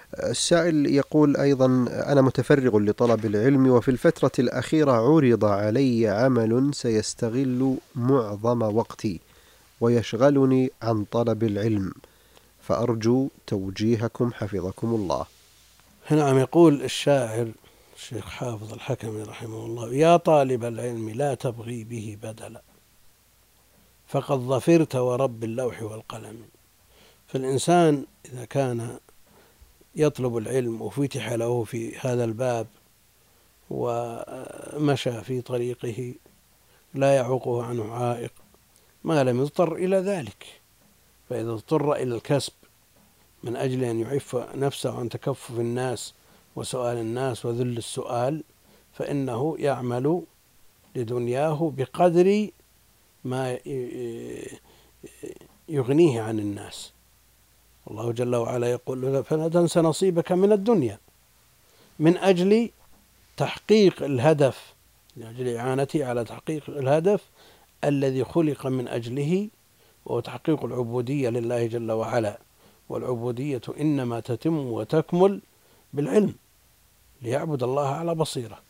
السائل يقول أيضا: أنا متفرغ لطلب العلم، وفي الفترة الأخيرة عرض علي عمل سيستغل معظم وقتي ويشغلني عن طلب العلم، فأرجو توجيهكم حفظكم الله. نعم، يقول الشاعر الشيخ حافظ الحكمي رحمه الله: يا طالب العلم لا تبغي به بدلا، فقد ظفرت ورب اللوح والقلم. فالإنسان إذا كان يطلب العلم وفتح له في هذا الباب ومشى في طريقه لا يعوقه عنه عائق ما لم يضطر إلى ذلك، فإذا اضطر إلى الكسب من أجل أن يعف نفسه عن تكفف الناس وسؤال الناس وذل السؤال، فإنه يعمل لدنياه بقدر ما يغنيه عن الناس. الله جل وعلا يقول: فلا تنس نصيبك من الدنيا، من أجل تحقيق الهدف، من أجل إعانته على تحقيق الهدف الذي خلق من أجله، وهو تحقيق العبودية لله جل وعلا. والعبودية إنما تتم وتكمل بالعلم، ليعبد الله على بصيرة.